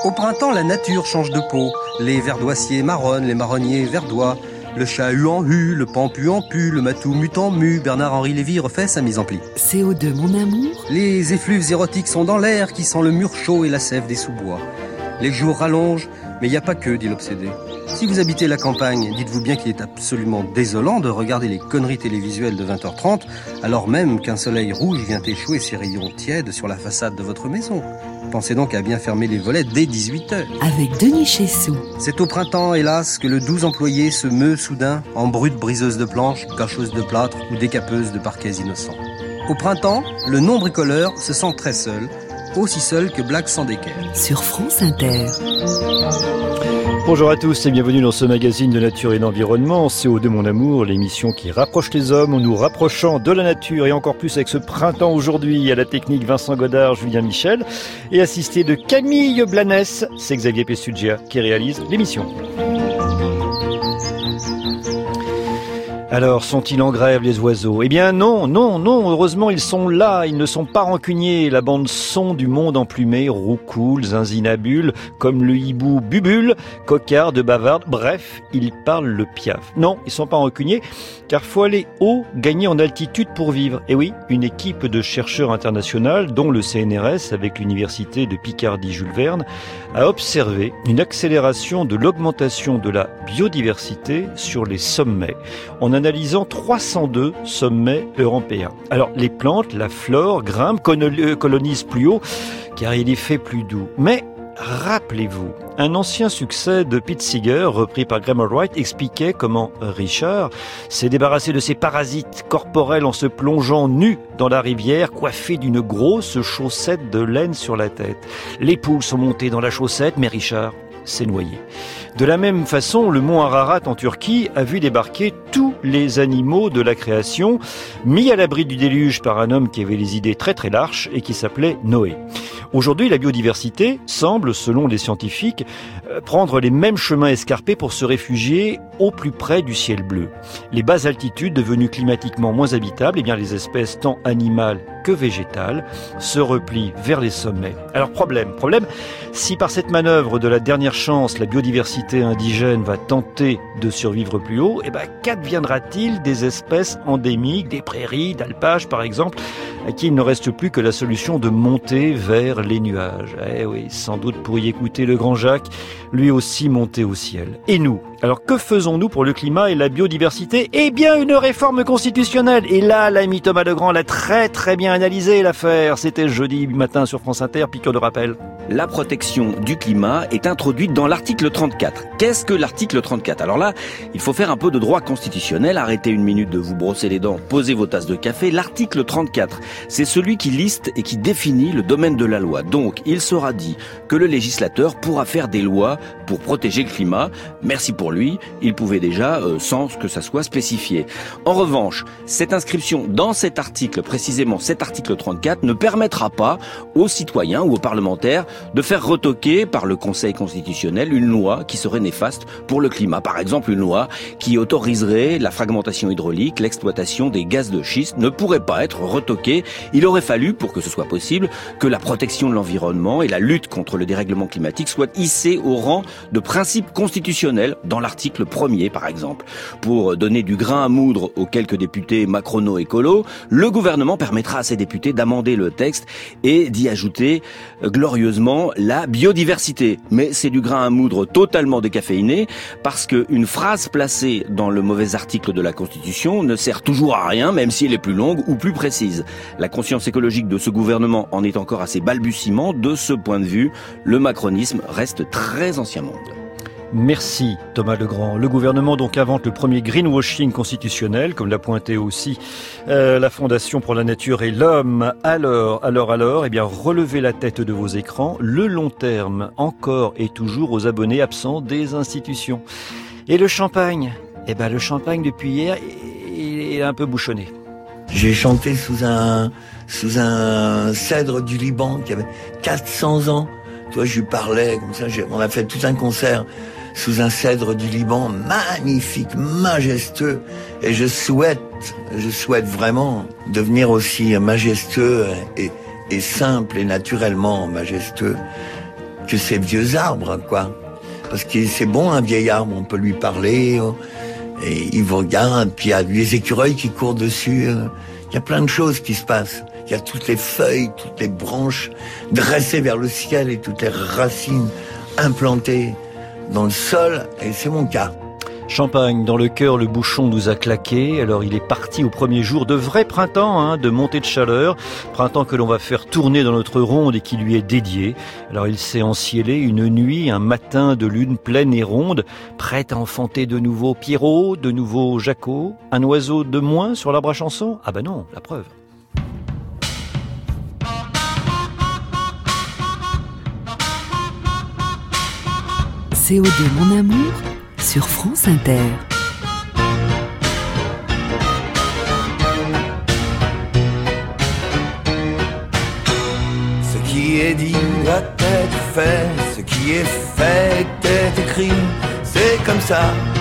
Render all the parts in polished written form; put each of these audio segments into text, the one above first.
Au printemps, la nature change de peau. Les verdoissiers marronnent, les marronniers verdoient. Le chat hue en hue, le pan pue en pu, le matou mute en mu. Bernard-Henri Lévy refait sa mise en pli. CO2, mon amour. Les effluves érotiques sont dans l'air qui sent le mur chaud et la sève des sous-bois. Les jours rallongent, mais il n'y a pas que, dit l'obsédé. Si vous habitez la campagne, dites-vous bien qu'il est absolument désolant de regarder les conneries télévisuelles de 20h30, alors même qu'un soleil rouge vient échouer ses rayons tièdes sur la façade de votre maison. Pensez donc à bien fermer les volets dès 18h. Avec Denis Chessou. C'est au printemps, hélas, que le doux employé se meut soudain en brute briseuse de planches, gâcheuse de plâtre ou décapeuse de parquets innocents. Au printemps, le non-bricoleur se sent très seul, aussi seul que Black Sandecker. Sur France Inter. Bonjour à tous et bienvenue dans ce magazine de nature et d'environnement, CO2 mon amour, l'émission qui rapproche les hommes en nous rapprochant de la nature et encore plus avec ce printemps aujourd'hui. À la technique Vincent Godard, Julien Michel et assisté de Camille Blanès, c'est Xavier Pessugia qui réalise l'émission. Alors, sont-ils en grève, les oiseaux ? Eh bien non, heureusement ils sont là, ils ne sont pas rancuniers. La bande son du monde emplumé, roucoule, zinzinabule, comme le hibou bubule, cocarde, bavarde, bref, ils parlent le piaf. Non, ils sont pas rancuniers, car faut aller haut, gagner en altitude pour vivre. Et oui, une équipe de chercheurs internationaux, dont le CNRS avec l'université de Picardie-Jules Verne, a observé une accélération de l'augmentation de la biodiversité sur les sommets, en analysant 302 sommets européens. Alors, les plantes, la flore, grimpent, colonisent plus haut, car il y fait plus doux. Mais, rappelez-vous, un ancien succès de Pete Seeger, repris par Graham Allwright, expliquait comment Richard s'est débarrassé de ses parasites corporels en se plongeant nu dans la rivière, coiffé d'une grosse chaussette de laine sur la tête. Les poules sont montées dans la chaussette, mais Richard s'est noyé. De la même façon, le mont Ararat en Turquie a vu débarquer tous les animaux de la création, mis à l'abri du déluge par un homme qui avait les idées très très larges et qui s'appelait Noé. Aujourd'hui, la biodiversité semble, selon les scientifiques, prendre les mêmes chemins escarpés pour se réfugier au plus près du ciel bleu. Les basses altitudes, devenues climatiquement moins habitables, eh bien les espèces tant animales que végétales se replient vers les sommets. Alors problème, si par cette manœuvre de la dernière chance, la biodiversité indigène va tenter de survivre plus haut, eh ben qu'adviendra-t-il des espèces endémiques, des prairies, d'alpages par exemple, à qui il ne reste plus que la solution de monter vers les nuages. Eh oui, sans doute pour y écouter le grand Jacques, lui aussi monter au ciel. Et nous ? Alors que faisons-nous pour le climat et la biodiversité ? Eh bien, une réforme constitutionnelle. Et là, l'ami Thomas Legrand l'a très très bien analysé l'affaire. C'était jeudi matin sur France Inter, piqûre de rappel. La protection du climat est introduite dans l'article 34. Qu'est-ce que l'article 34 ? Alors là, il faut faire un peu de droit constitutionnel. Arrêtez une minute de vous brosser les dents, posez vos tasses de café. L'article 34, c'est celui qui liste et qui définit le domaine de la loi. Donc, il sera dit que le législateur pourra faire des lois pour protéger le climat. Merci pour lui, il pouvait déjà sans que ça soit spécifié. En revanche, cette inscription dans cet article, précisément cet article 34, ne permettra pas aux citoyens ou aux parlementaires de faire retoquer par le Conseil constitutionnel une loi qui serait néfaste pour le climat. Par exemple, une loi qui autoriserait la fragmentation hydraulique, l'exploitation des gaz de schiste ne pourrait pas être retoquée. Il aurait fallu, pour que ce soit possible, que la protection de l'environnement et la lutte contre le dérèglement climatique soient hissées au rang de principe constitutionnel dans l'article 1er, par exemple. Pour donner du grain à moudre aux quelques députés macrono-écolos, le gouvernement permettra à ces députés d'amender le texte et d'y ajouter glorieusement la biodiversité. Mais c'est du grain à moudre totalement décaféiné parce qu'une phrase placée dans le mauvais article de la Constitution ne sert toujours à rien, même si elle est plus longue ou plus précise. La conscience écologique de ce gouvernement en est encore à ses balbutiements. De ce point de vue, le macronisme reste très ancien monde. Merci Thomas Legrand. Le gouvernement donc invente le premier greenwashing constitutionnel, comme l'a pointé aussi la Fondation pour la Nature et l'Homme. Alors, eh bien relevez la tête de vos écrans. Le long terme, encore et toujours aux abonnés absents des institutions. Et le champagne ? Eh ben le champagne depuis hier, il est un peu bouchonné. J'ai chanté sous un cèdre du Liban qui avait 400 ans. Toi, je lui parlais comme ça. On a fait tout un concert sous un cèdre du Liban, magnifique, majestueux. Et je souhaite vraiment devenir aussi majestueux et simple et naturellement majestueux que ces vieux arbres, quoi. Parce que c'est bon, un vieil arbre, on peut lui parler, et il vous regarde, puis il y a les écureuils qui courent dessus. Il y a plein de choses qui se passent. Il y a toutes les feuilles, toutes les branches dressées vers le ciel et toutes les racines implantées dans le sol, et c'est mon cas. Champagne, dans le cœur, le bouchon nous a claqué. Alors il est parti au premier jour de vrai printemps, de montée de chaleur. Printemps que l'on va faire tourner dans notre ronde et qui lui est dédié. Alors il s'est encielé une nuit, un matin de lune pleine et ronde, prête à enfanter de nouveau Pierrot, de nouveau Jaco. Un oiseau de moins sur l'arbre à chanson ? Ah ben non, la preuve. CO2 Mon Amour sur France Inter. Ce qui est dit doit être fait, ce qui est fait est écrit, c'est comme ça,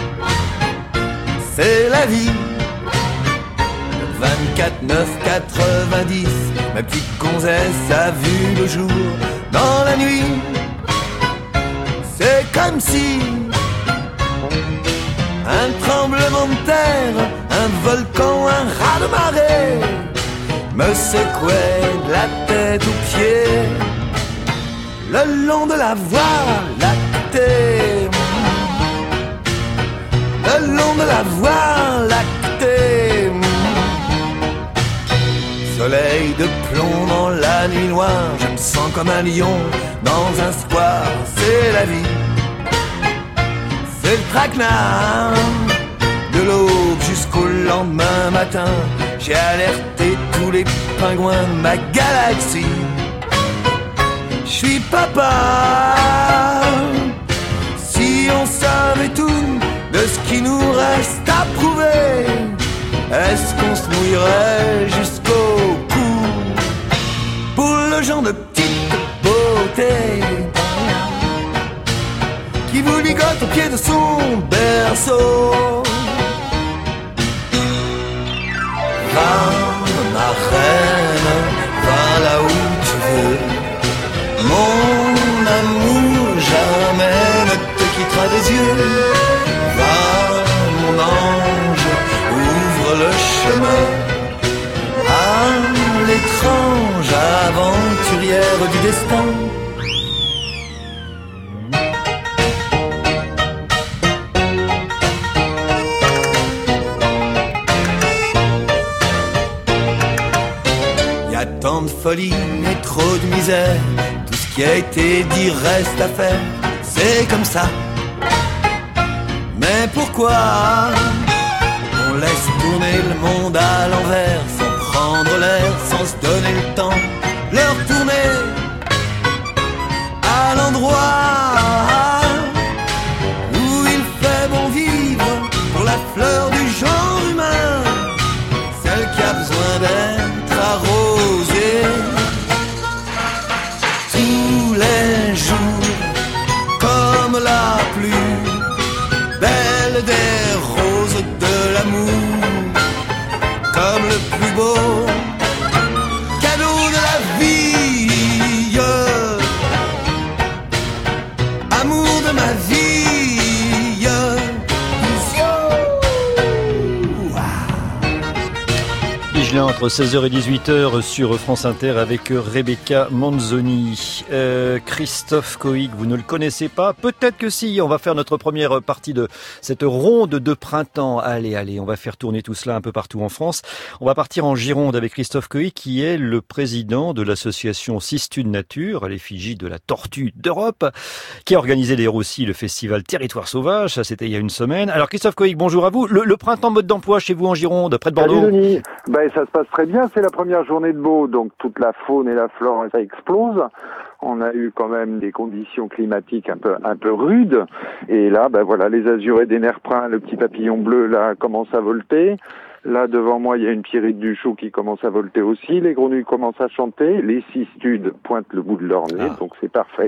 c'est la vie. 24/9/90, ma petite gonzesse a vu le jour dans la nuit. C'est comme si un tremblement de terre, un volcan, un raz-de-marée me secouait de la tête aux pieds, le long de la voie lactée, le long de la voie lactée. Soleil de plomb dans la nuit noire, je me sens comme un lion dans un square, c'est la vie. C'est le traquenard, de l'aube jusqu'au lendemain matin. J'ai alerté tous les pingouins de ma galaxie. Je suis papa. Si on savait tout de ce qui nous reste à prouver, est-ce qu'on se mouillerait jusqu'au cou pour le genre de petite beauté qui vous ligote au pied de son berceau? Va, ma reine, va là où tu veux. Mon amour jamais ne te quittera des yeux. Va, mon ange, ouvre le chemin à l'étrange aventurière du destin. Tant de folie et trop de misère, tout ce qui a été dit reste à faire, c'est comme ça. Mais pourquoi on laisse tourner le monde à l'envers, sans prendre l'air, sans se donner le temps, leur tourner à l'endroit où il fait bon vivre pour la fleur du genre humain, celle qui a besoin d'être arrosée tous les jours, comme la plus belle des roses de l'amour, comme le plus beau cadeau de la vie, amour de ma vie. Entre 16h et 18h sur France Inter avec Rebecca Manzoni. Christophe Coïc, vous ne le connaissez pas? Peut-être que si. On va faire notre première partie de cette ronde de printemps. Allez, on va faire tourner tout cela un peu partout en France. On va partir en Gironde avec Christophe Coïc, qui est le président de l'association Sistude Nature, à l'effigie de la tortue d'Europe, qui a organisé d'ailleurs aussi le festival Territoire Sauvage. Ça, c'était il y a une semaine. Alors, Christophe Coïc, bonjour à vous. Le printemps mode d'emploi chez vous en Gironde, près de Bordeaux? Salut Denis. Ça se passe très bien, c'est la première journée de beau, donc toute la faune et la flore, ça explose. On a eu quand même des conditions climatiques un peu rudes, et là, voilà, les azurés des nerprins, le petit papillon bleu, là, commence à volter. Là, devant moi, il y a une pierrite du chou qui commence à volter aussi. Les grenouilles commencent à chanter. Les cistudes pointent le bout de leur nez, donc c'est parfait.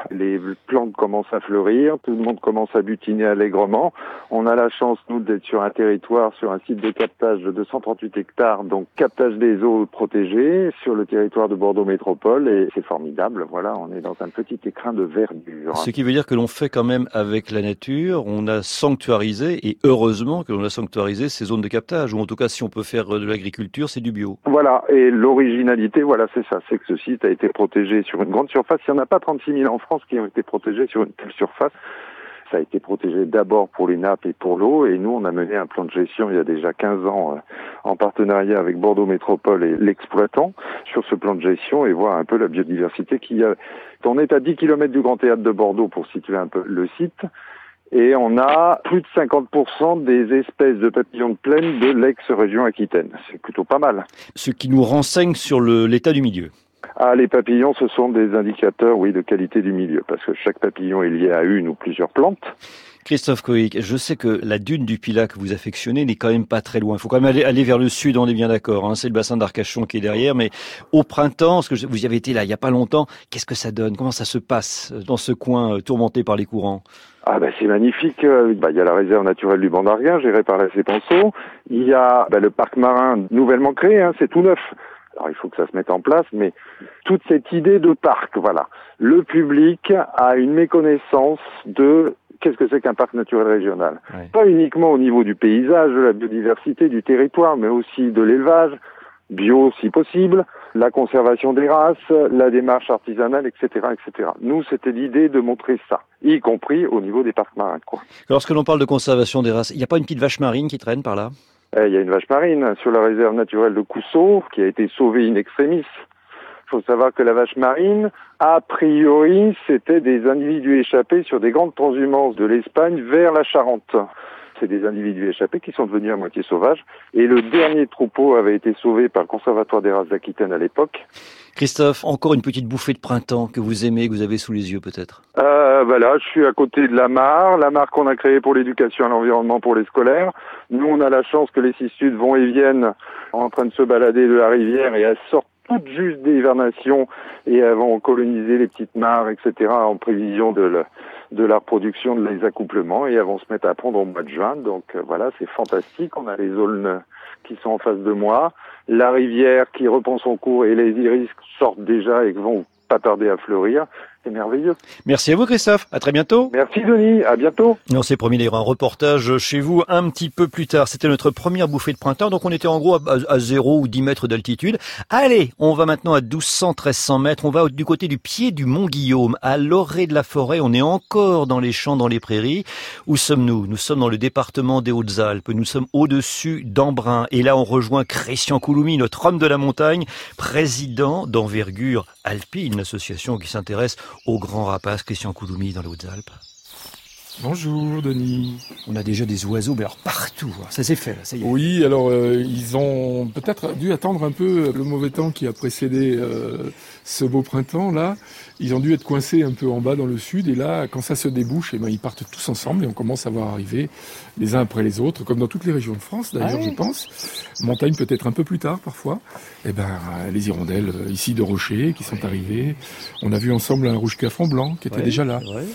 Les plantes commencent à fleurir, tout le monde commence à butiner allègrement. On a la chance, nous, d'être sur un territoire, sur un site de captage de 238 hectares, donc captage des eaux protégées sur le territoire de Bordeaux Métropole, et c'est formidable. Voilà, on est dans un petit écrin de verdure. Ce qui veut dire que l'on fait quand même avec la nature, on a sanctuarisé, et heureusement que l'on a sanctuarisé ces zones de captage, ou en tout cas si on peut faire de l'agriculture, c'est du bio. Voilà, et l'originalité, voilà, c'est ça, c'est que ce site a été protégé sur une grande surface. Il n'y en a pas 36 000 en France qui ont été protégés sur une telle surface. Ça a été protégé d'abord pour les nappes et pour l'eau, et nous on a mené un plan de gestion il y a déjà 15 ans en partenariat avec Bordeaux Métropole et l'exploitant sur ce plan de gestion, et voir un peu la biodiversité qu'il y a. On est à 10 km du Grand Théâtre de Bordeaux pour situer un peu le site, et on a plus de 50% des espèces de papillons de plaine de l'ex-région Aquitaine. C'est plutôt pas mal. Ce qui nous renseigne sur l'état du milieu. Ah, les papillons, ce sont des indicateurs, oui, de qualité du milieu, parce que chaque papillon est lié à une ou plusieurs plantes. Christophe Cohic, je sais que la dune du Pilat que vous affectionnez n'est quand même pas très loin. Il faut quand même aller vers le sud, on est bien d'accord. Hein. C'est le bassin d'Arcachon qui est derrière, mais au printemps, parce que vous y avez été là il y a pas longtemps, qu'est-ce que ça donne? Comment ça se passe dans ce coin tourmenté par les courants? Ah ben c'est magnifique. Il y a la réserve naturelle du Banc d'Arguin, gérée par la Cépenceau. Il y a le parc marin nouvellement créé, c'est tout neuf. Alors il faut que ça se mette en place, mais toute cette idée de parc, voilà. Le public a une méconnaissance de qu'est-ce que c'est qu'un parc naturel régional. Ouais. Pas uniquement au niveau du paysage, de la biodiversité, du territoire, mais aussi de l'élevage, bio si possible, la conservation des races, la démarche artisanale, etc., etc. Nous, c'était l'idée de montrer ça, y compris au niveau des parcs marins, quoi. Lorsque l'on parle de conservation des races, il n'y a pas une petite vache marine qui traîne par là? Il y a une vache marine sur la réserve naturelle de Coussot, qui a été sauvée in extremis. Il faut savoir que la vache marine, a priori, c'était des individus échappés sur des grandes transhumances de l'Espagne vers la Charente. C'est des individus échappés qui sont devenus à moitié sauvages. Et le dernier troupeau avait été sauvé par le Conservatoire des races d'Aquitaine à l'époque. Christophe, encore une petite bouffée de printemps que vous aimez, que vous avez sous les yeux peut-être? Là, je suis à côté de la mare qu'on a créée pour l'éducation à l'environnement pour les scolaires. Nous, on a la chance que les 6 Sud vont et viennent en train de se balader de la rivière, et elles sortent toutes juste d'hivernation et elles vont coloniser les petites mares, etc., en prévision de la reproduction, de les accouplements, et elles vont se mettre à pondre au mois de juin. Donc voilà, c'est fantastique. On a les aulnes qui sont en face de moi, la rivière qui reprend son cours, et les iris sortent déjà et vont pas tarder à fleurir. C'est merveilleux. Merci à vous Christophe, à très bientôt. Merci Denis, à bientôt. On s'est promis d'ailleurs un reportage chez vous un petit peu plus tard. C'était notre première bouffée de printemps, donc on était en gros à 0 ou 10 mètres d'altitude. Allez, on va maintenant à 1200, 1300 mètres. On va du côté du pied du Mont Guillaume, à l'orée de la forêt. On est encore dans les champs, dans les prairies. Où sommes-nous? Nous sommes dans le département des Hautes-Alpes. Nous sommes au-dessus d'Embrun. Et là, on rejoint Christian Couloumi, notre homme de la montagne, président d'Envergure Alpine, l'association qui s'intéresse aux grands rapaces. Christian Couloumi dans les Hautes-Alpes. Bonjour Denis. On a déjà des oiseaux, mais alors partout. Ça s'est fait, là, ça y est. Oui, alors ils ont peut-être dû attendre un peu le mauvais temps qui a précédé ce beau printemps là. Ils ont dû être coincés un peu en bas dans le sud, et là, quand ça se débouche, ils partent tous ensemble et on commence à voir arriver les uns après les autres, comme dans toutes les régions de France d'ailleurs, je pense. Montagne peut-être un peu plus tard parfois. Les hirondelles ici de Rocher qui sont arrivées. On a vu ensemble un rouge-cafron blanc qui était déjà là. Ouais.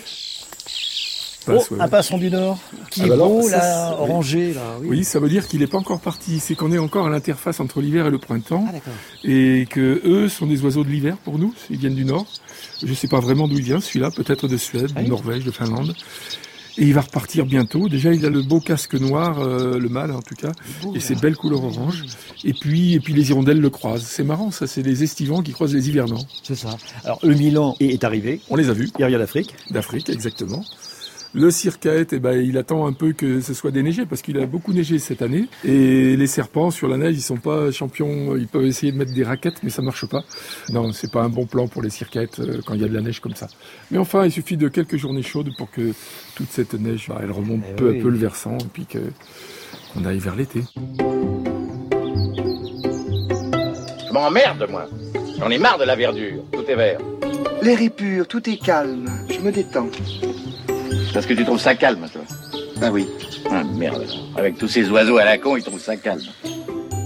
Un Pinson du Nord, qui est beau, là, orangé. Là, oui, ça veut dire qu'il n'est pas encore parti. C'est qu'on est encore à l'interface entre l'hiver et le printemps. Et que eux sont des oiseaux de l'hiver pour nous. Ils viennent du Nord. Je ne sais pas vraiment d'où il vient, celui-là, peut-être de Suède, de Norvège, de Finlande. Et il va repartir bientôt. Déjà, il a le beau casque noir, le mâle en tout cas, et ses belles couleurs orange. Et puis les hirondelles le croisent. C'est marrant, ça, c'est les estivants qui croisent les hivernants. C'est ça. Alors, le Milan est arrivé. On les a vus. Il revient d'Afrique. D'Afrique, exactement. Le circaète, il attend un peu que ce soit déneigé parce qu'il a beaucoup neigé cette année. Et les serpents sur la neige, ils sont pas champions. Ils peuvent essayer de mettre des raquettes, mais ça marche pas. Non, c'est pas un bon plan pour les circaètes quand il y a de la neige comme ça. Mais enfin, il suffit de quelques journées chaudes pour que toute cette neige, elle remonte peu à peu le versant et puis qu'on aille vers l'été. Je m'emmerde, moi. J'en ai marre de la verdure. Tout est vert. L'air est pur, tout est calme. Je me détends. Parce que tu trouves ça calme, toi? Ah oui. Ah, merde. Avec tous ces oiseaux à la con, ils trouvent ça calme.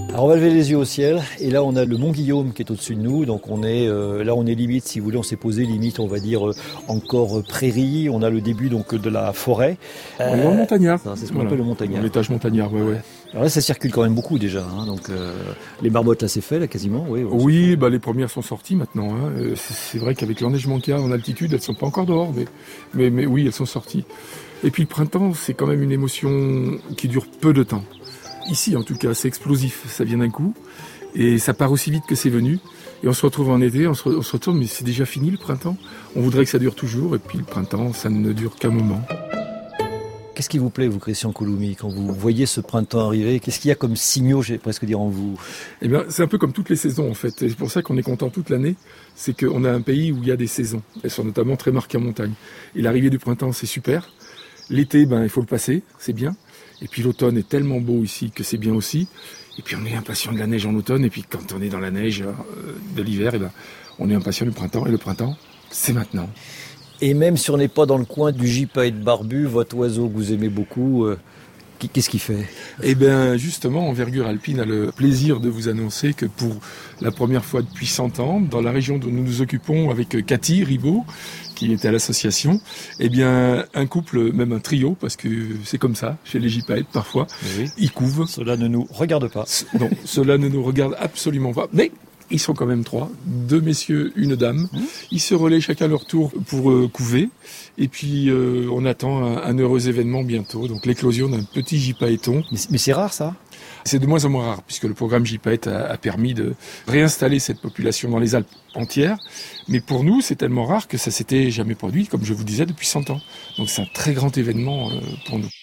Alors on va lever les yeux au ciel et là on a le mont Guillaume qui est au-dessus de nous, donc on est là on est limite, si vous voulez, on s'est posé limite, on va dire encore prairie, on a le début donc de la forêt. On est dans le montagnard. C'est ce qu'on appelle le montagnard. L'étage montagnard, ouais. Alors là ça circule quand même beaucoup déjà, hein, donc les marmottes là c'est fait là quasiment, oui. Oui, les premières sont sorties maintenant. Hein. C'est vrai qu'avec l'enneigement qu'il y a en altitude, elles sont pas encore dehors, mais oui, elles sont sorties. Et puis le printemps, c'est quand même une émotion qui dure peu de temps. Ici, en tout cas, c'est explosif, ça vient d'un coup, et ça part aussi vite que c'est venu. Et on se retrouve en été, on se retourne, mais c'est déjà fini le printemps. On voudrait que ça dure toujours, et puis le printemps, ça ne dure qu'un moment. Qu'est-ce qui vous plaît, vous, Christian Couloumi, quand vous voyez ce printemps arriver? Qu'est-ce qu'il y a comme signaux, j'ai presque dire, en vous? Eh bien, c'est un peu comme toutes les saisons, en fait. Et c'est pour ça qu'on est content toute l'année. C'est qu'on a un pays où il y a des saisons. Elles sont notamment très marquées en montagne. Et l'arrivée du printemps, c'est super. L'été, il faut le passer, c'est bien. Et puis l'automne est tellement beau ici que c'est bien aussi. Et puis on est impatient de la neige en automne. Et puis quand on est dans la neige de l'hiver, on est impatient du printemps. Et le printemps, c'est maintenant. Et même si on n'est pas dans le coin du gypaète barbu, votre oiseau que vous aimez beaucoup, qu'est-ce qu'il fait? Eh bien justement, Envergure Alpine a le plaisir de vous annoncer que pour la première fois depuis 100 ans, dans la région dont nous nous occupons avec Cathy Ribaud, qui était à l'association, eh bien un couple, même un trio, parce que c'est comme ça, chez les gypaètes parfois, oui. Ils couvent. Cela ne nous regarde pas. Non, cela ne nous regarde absolument pas. Mais ils sont quand même 3, 2 messieurs, une dame. Ils se relaient chacun leur tour pour couver. Et puis on attend un heureux événement bientôt, donc l'éclosion d'un petit gypaéton. Mais c'est rare ça? C'est de moins en moins rare, puisque le programme gypaète a permis de réinstaller cette population dans les Alpes entières. Mais pour nous, c'est tellement rare que ça s'était jamais produit, comme je vous disais, depuis 100 ans. Donc c'est un très grand événement pour nous.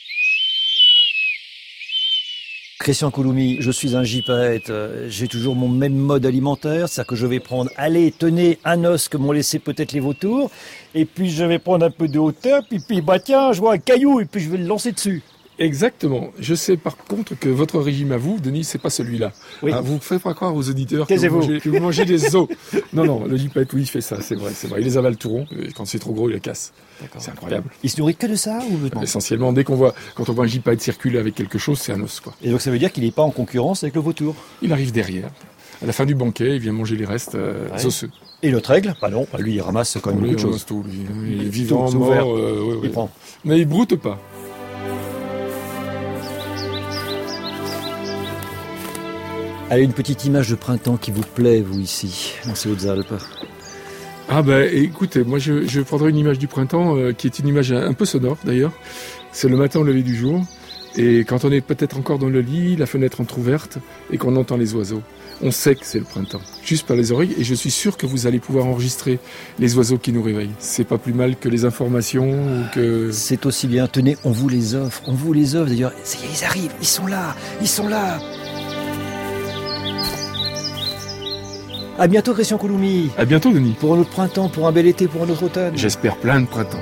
Christian Couloumi, je suis un gypaète, j'ai toujours mon même mode alimentaire, c'est-à-dire que je vais prendre, allez, tenez, un os que m'ont laissé peut-être les vautours, et puis je vais prendre un peu de hauteur, puis tiens, je vois un caillou, et puis je vais le lancer dessus. Exactement. Je sais par contre que votre régime à vous, Denis, c'est pas celui-là. Oui. Vous ne faites pas croire aux auditeurs que vous mangez des os. Non, le gypaète, oui, il fait ça, c'est vrai. Il les avale tout rond, et quand c'est trop gros, il les casse. D'accord. C'est incroyable. Il se nourrit que de ça ou... Essentiellement, quand on voit un gypaète circuler avec quelque chose, c'est un os, quoi. Et donc ça veut dire qu'il n'est pas en concurrence avec le vautour? Il arrive derrière. À la fin du banquet, il vient manger les restes osseux. Et notre aigle? Non, lui, il ramasse quand même beaucoup de choses. Tout, lui. Il est vivant, mort, il prend. Mais il broute pas. Allez, une petite image de printemps qui vous plaît, vous, ici, dans ces Hautes-Alpes. Écoutez, moi je prendrai une image du printemps qui est une image un peu sonore d'ailleurs. C'est le matin au lever du jour et quand on est peut-être encore dans le lit, la fenêtre entrouverte et qu'on entend les oiseaux. On sait que c'est le printemps, juste par les oreilles, et je suis sûr que vous allez pouvoir enregistrer les oiseaux qui nous réveillent. C'est pas plus mal que les informations ou que... C'est aussi bien, tenez, on vous les offre d'ailleurs. Ça y est, ils arrivent, ils sont là. À bientôt, Christian Couloumi. À bientôt, Denis. Pour un autre printemps, pour un bel été, pour un autre automne. J'espère plein de printemps.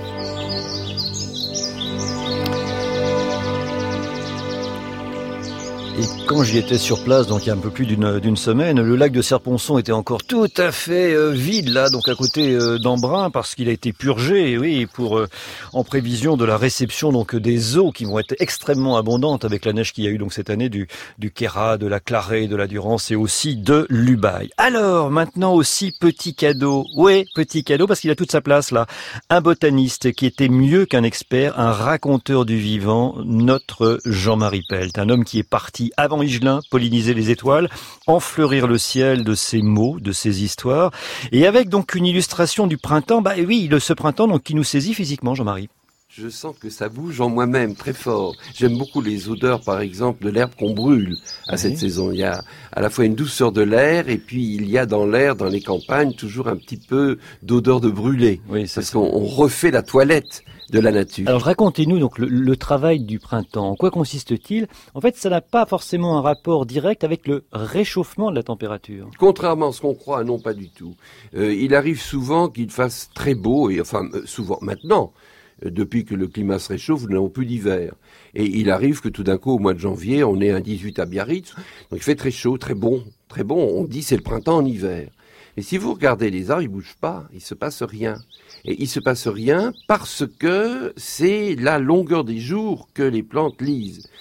Et quand j'y étais sur place, donc il y a un peu plus d'une semaine, le lac de Serponçon était encore tout à fait vide, là, donc à côté d'Embrun, parce qu'il a été purgé, oui, en prévision de la réception donc des eaux qui vont être extrêmement abondantes avec la neige qu'il y a eu donc cette année du Queyras, de la Clarée, de la Durance et aussi de l'Ubaye. Alors, maintenant aussi, petit cadeau, parce qu'il a toute sa place là. Un botaniste qui était mieux qu'un expert, un raconteur du vivant, notre Jean-Marie Pelt, un homme qui est parti avant Higelin, polliniser les étoiles, enfleurir le ciel de ses mots, de ses histoires, et avec donc une illustration du printemps, ce printemps donc qui nous saisit physiquement, Jean-Marie. Je sens que ça bouge en moi-même très fort. J'aime beaucoup les odeurs, par exemple, de l'herbe qu'on brûle à cette saison. Il y a à la fois une douceur de l'air, et puis il y a dans l'air, dans les campagnes, toujours un petit peu d'odeur de brûlé. Oui, parce qu'on refait la toilette de la nature. Alors racontez-nous donc le travail du printemps. En quoi consiste-t-il? En fait, ça n'a pas forcément un rapport direct avec le réchauffement de la température. Contrairement à ce qu'on croit, non, pas du tout. Il arrive souvent qu'il fasse très beau, et souvent maintenant. Depuis que le climat se réchauffe, nous n'avons plus d'hiver. Et il arrive que tout d'un coup, au mois de janvier, on est un 18 à Biarritz. Donc il fait très chaud, très bon. On dit c'est le printemps en hiver. Et si vous regardez les arbres, ils bougent pas. Il se passe rien. Et il se passe rien parce que c'est la longueur des jours que les plantes lisent.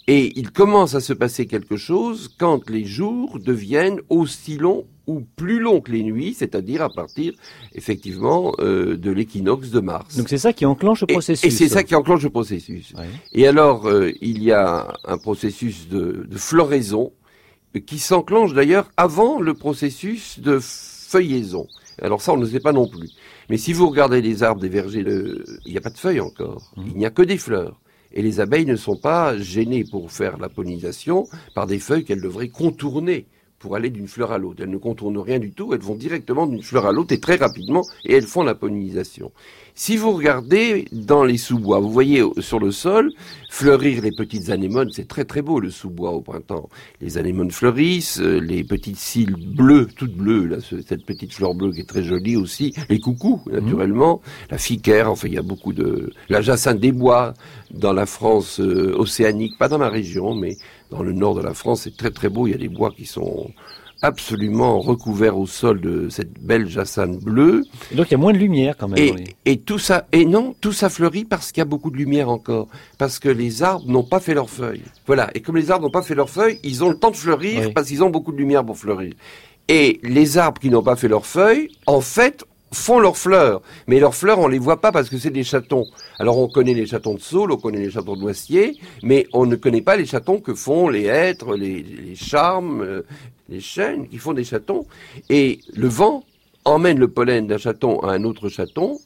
Et il commence à se passer quelque chose quand les jours deviennent aussi longs ou plus longs que les nuits, c'est-à-dire à partir, effectivement, de l'équinoxe de Mars. Donc c'est ça qui enclenche le processus. Et c'est ça qui enclenche le processus. Ouais. Et alors, il y a un processus de floraison qui s'enclenche d'ailleurs avant le processus de feuillaison. Alors ça, on ne sait pas non plus. Mais si vous regardez les arbres des vergers, il n'y a pas de feuilles encore. Il n'y a que des fleurs. Et les abeilles ne sont pas gênées pour faire la pollinisation par des feuilles qu'elles devraient contourner pour aller d'une fleur à l'autre. Elles ne contournent rien du tout, elles vont directement d'une fleur à l'autre et très rapidement, et elles font la pollinisation. Si vous regardez dans les sous-bois, vous voyez sur le sol fleurir les petites anémones, c'est très très beau le sous-bois au printemps. Les anémones fleurissent, les petites cils bleues, toutes bleues, là, cette petite fleur bleue qui est très jolie aussi, les coucous naturellement, la ficaire, enfin il y a beaucoup de... La jacinthe des bois dans la France océanique, pas dans ma région, mais dans le nord de la France, c'est très très beau, il y a des bois qui sont absolument recouvert au sol de cette belle jacinthe bleue. Et donc il y a moins de lumière quand même. Et tout ça, et non, tout ça fleurit parce qu'il y a beaucoup de lumière encore, parce que les arbres n'ont pas fait leurs feuilles. Voilà, et comme les arbres n'ont pas fait leurs feuilles, ils ont le temps de fleurir parce qu'ils ont beaucoup de lumière pour fleurir. Et les arbres qui n'ont pas fait leurs feuilles, en fait, font leurs fleurs. Mais leurs fleurs, on les voit pas parce que c'est des chatons. Alors on connaît les chatons de saule, on connaît les chatons de noisetier, mais on ne connaît pas les chatons que font les hêtres, les charmes, les chênes qui font des chatons. Et le vent emmène le pollen d'un chaton à un autre chaton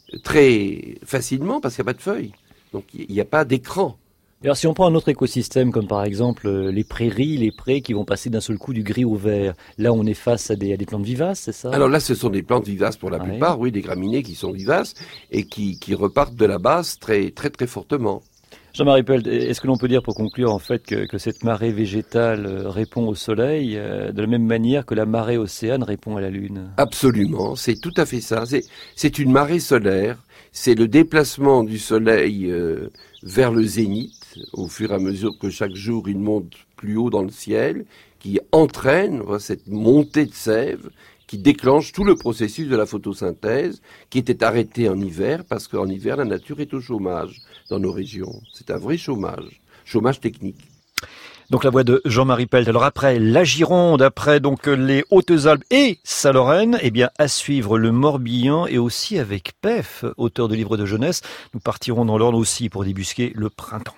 très facilement parce qu'il n'y a pas de feuilles. Donc il n'y a pas d'écran. Alors si on prend un autre écosystème comme par exemple les prairies, les prés qui vont passer d'un seul coup du gris au vert, là on est face à des plantes vivaces, c'est ça? Alors là ce sont des plantes vivaces pour la plupart, oui, des graminées qui sont vivaces et qui repartent de la base très très très fortement. Jean-Marie Pelt, est-ce que l'on peut dire pour conclure en fait que cette marée végétale répond au soleil de la même manière que la marée océane répond à la lune? Absolument, c'est tout à fait ça. C'est une marée solaire, c'est le déplacement du soleil vers le zénith au fur et à mesure que chaque jour il monte plus haut dans le ciel, qui entraîne cette montée de sève qui déclenche tout le processus de la photosynthèse qui était arrêté en hiver parce qu'en hiver la nature est au chômage dans nos régions. C'est un vrai chômage technique. Donc la voix de Jean-Marie Pelt. Alors après la Gironde, après donc les Hautes-Alpes et sa Lorraine, eh bien à suivre le Morbihan et aussi avec Pef, auteur de livres de jeunesse. Nous partirons dans l'Orne aussi pour débusquer le printemps.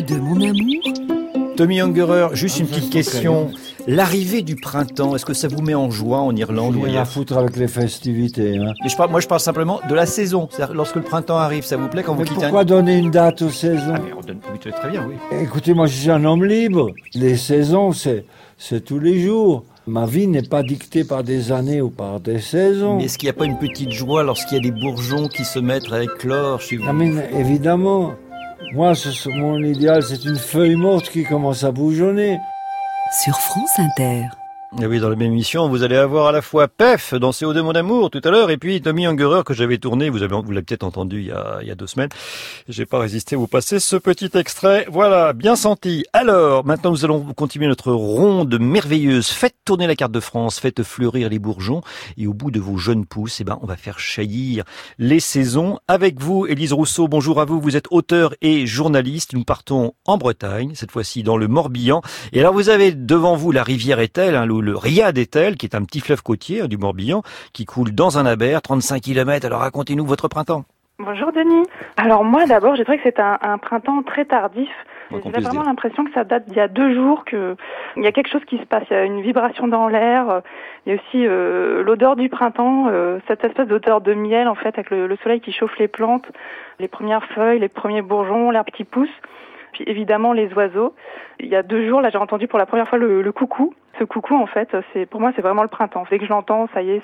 CO2 Mon Amour. Tommy Ungerer, juste une petite question. L'arrivée du printemps, est-ce que ça vous met en joie en Irlande ou rien ailleurs? à foutre avec les festivités. Hein. Mais je parle simplement de la saison. C'est-à-dire, lorsque le printemps arrive, ça vous plaît quand vous quittez pourquoi donner une date aux saisons? Ah, mais on donne très bien, oui. Écoutez, moi je suis un homme libre. Les saisons, c'est tous les jours. Ma vie n'est pas dictée par des années ou par des saisons. Mais est-ce qu'il n'y a pas une petite joie lorsqu'il y a des bourgeons qui se mettent à éclore chez vous? Ah, mais évidemment. Moi, mon idéal, c'est une feuille morte qui commence à bourgeonner. Sur France Inter. Et oui, dans la même émission, vous allez avoir à la fois Pef dans CO2 Mon Amour tout à l'heure, et puis Tommy Ungerer que j'avais tourné, vous l'avez peut-être entendu il y a 2 semaines. J'ai pas résisté à vous passer ce petit extrait. Voilà, bien senti. Alors, maintenant nous allons continuer notre ronde merveilleuse. Faites tourner la carte de France, faites fleurir les bourgeons, et au bout de vos jeunes pousses, on va faire jaillir les saisons. Avec vous, Élise Rousseau, bonjour à vous. Vous êtes auteur et journaliste. Nous partons en Bretagne, cette fois-ci dans le Morbihan. Et alors vous avez devant vous la rivière Etel, le Riad Etel, qui est un petit fleuve côtier du Morbihan, qui coule dans un aber, 35 km. Alors racontez-nous votre printemps. Bonjour Denis. Alors moi d'abord, j'ai trouvé que c'était un printemps très tardif. J'ai vraiment l'impression que ça date d'il y a 2 jours, qu'il y a quelque chose qui se passe. Il y a une vibration dans l'air. Il y a aussi l'odeur du printemps, cette espèce d'odeur de miel en fait, avec le soleil qui chauffe les plantes, les premières feuilles, les premiers bourgeons, l'herbe qui pousse. Puis évidemment les oiseaux. Il y a 2 jours, là, j'ai entendu pour la première fois le coucou. Ce coucou, en fait, pour moi, c'est vraiment le printemps. Dès que je l'entends, ça y est,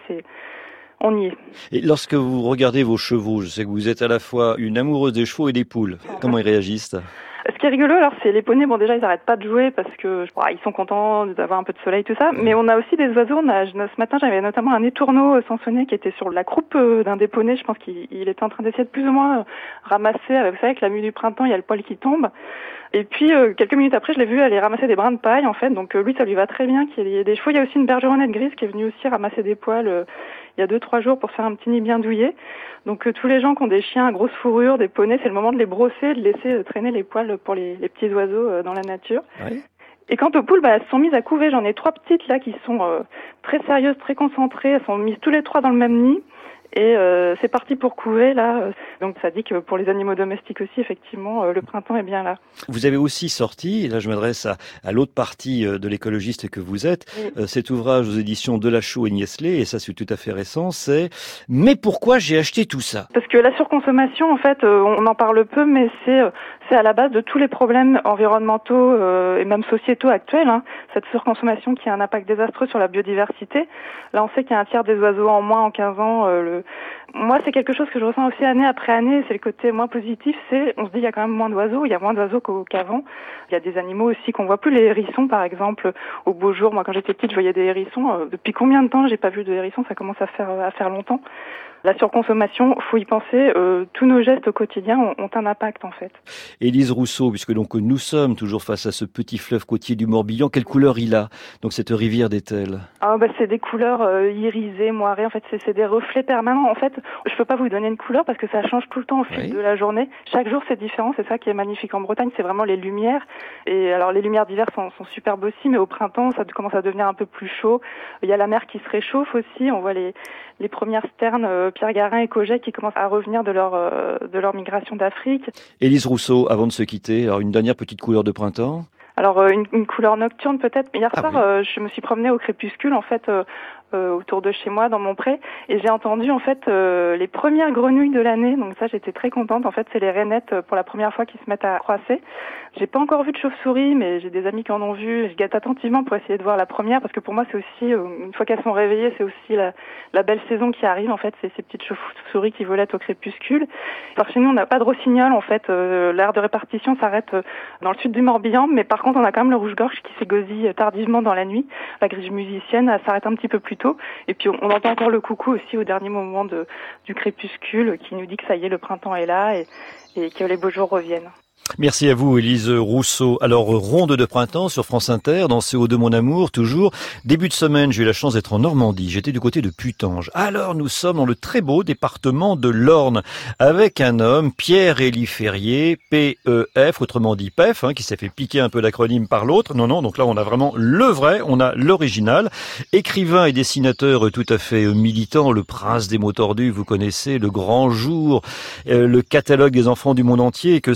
on y est. Et lorsque vous regardez vos chevaux, je sais que vous êtes à la fois une amoureuse des chevaux et des poules. Comment ils réagissent? Ce qui est rigolo, alors, c'est les poneys. Bon, déjà, ils n'arrêtent pas de jouer parce que ils sont contents d'avoir un peu de soleil, tout ça. Mais on a aussi des oiseaux. Ce matin, j'avais notamment un étourneau sansonnet qui était sur la croupe d'un des poneys. Je pense qu'il était en train d'essayer de plus ou moins ramasser. Vous savez, avec la mue du printemps, il y a le poil qui tombe. Et puis, quelques minutes après, je l'ai vu aller ramasser des brins de paille, en fait. Donc, lui, ça lui va très bien qu'il y ait des chevaux. Il y a aussi une bergeronnette grise qui est venue aussi ramasser des poils il y a 2-3 jours pour faire un petit nid bien douillet. Donc, tous les gens qui ont des chiens à grosse fourrure, des poneys, c'est le moment de les brosser, de laisser traîner les poils pour les petits oiseaux dans la nature. Oui. Et quant aux poules, elles se sont mises à couver. J'en ai 3 petites, là, qui sont très sérieuses, très concentrées. Elles sont mises tous les 3 dans le même nid. Et c'est parti pour couver, là. Donc ça dit que pour les animaux domestiques aussi, effectivement, le printemps est bien là. Vous avez aussi sorti, et là je m'adresse à l'autre partie de l'écologiste que vous êtes, oui. Cet ouvrage aux éditions Delachaux et Niestlé, et ça c'est tout à fait récent, c'est « Mais pourquoi j'ai acheté tout ça ?» Parce que la surconsommation, en fait, on en parle peu, mais c'est à la base de tous les problèmes environnementaux et même sociétaux actuels. Hein. Cette surconsommation qui a un impact désastreux sur la biodiversité. Là, on sait qu'il y a un tiers des oiseaux en moins en 15 ans. Moi, c'est quelque chose que je ressens aussi année après année. C'est le côté moins positif. On se dit, il y a quand même moins d'oiseaux. Il y a moins d'oiseaux qu'avant. Il y a des animaux aussi qu'on voit plus. Les hérissons, par exemple, au beau jour. Moi, quand j'étais petite, je voyais des hérissons. Depuis combien de temps j'ai pas vu de hérissons? Ça commence à faire longtemps. La surconsommation, faut y penser. Tous nos gestes au quotidien ont un impact, en fait. Élise Rousseau, puisque donc nous sommes toujours face à ce petit fleuve côtier du Morbihan, quelle couleur il a, donc cette rivière d'Etel? C'est des couleurs irisées, moirées. En fait, c'est des reflets permanents. En fait, je peux pas vous donner une couleur parce que ça change tout le temps au fil de la journée. Chaque jour, c'est différent. C'est ça qui est magnifique en Bretagne. C'est vraiment les lumières. Et alors, les lumières d'hiver sont superbes aussi, mais au printemps, ça commence à devenir un peu plus chaud. Il y a la mer qui se réchauffe aussi. On voit les premières sternes, Pierre Garin et Coget, qui commencent à revenir de leur migration d'Afrique. Élise Rousseau, avant de se quitter, alors une dernière petite couleur de printemps? Alors une couleur nocturne peut-être. Hier soir, je me suis promenée au crépuscule en fait autour de chez moi dans mon pré et j'ai entendu en fait les premières grenouilles de l'année. Donc ça, j'étais très contente. En fait, c'est les rainettes pour la première fois qui se mettent à croisser. J'ai pas encore vu de chauve-souris, mais j'ai des amis qui en ont vu. Je guette attentivement pour essayer de voir la première parce que pour moi, c'est aussi une fois qu'elles sont réveillées, c'est aussi la belle saison qui arrive. En fait, c'est ces petites chauves-souris qui volettent au crépuscule. Alors chez nous, on n'a pas de rossignol. En fait, l'aire de répartition s'arrête dans le sud du Morbihan, mais par contre, on a quand même le rouge-gorge qui s'égosille tardivement dans la nuit. La grige musicienne, elle s'arrête un petit peu plus tôt. Et puis, on entend encore le coucou aussi au dernier moment du crépuscule qui nous dit que ça y est, le printemps est là et que les beaux jours reviennent. Merci à vous, Élise Rousseau. Alors, ronde de printemps sur France Inter, dans CO2 Mon Amour, toujours. Début de semaine, j'ai eu la chance d'être en Normandie. J'étais du côté de Putange. Alors, nous sommes dans le très beau département de l'Orne, avec un homme, Pierre-Élie Ferrier, PEF, autrement dit PEF, qui s'est fait piquer un peu l'acronyme par l'autre. Non, donc là, on a vraiment le vrai, on a l'original. Écrivain et dessinateur tout à fait militant, le prince des mots tordus, vous connaissez, le grand jour, le catalogue des enfants du monde entier, que sais-je. Enfin, il y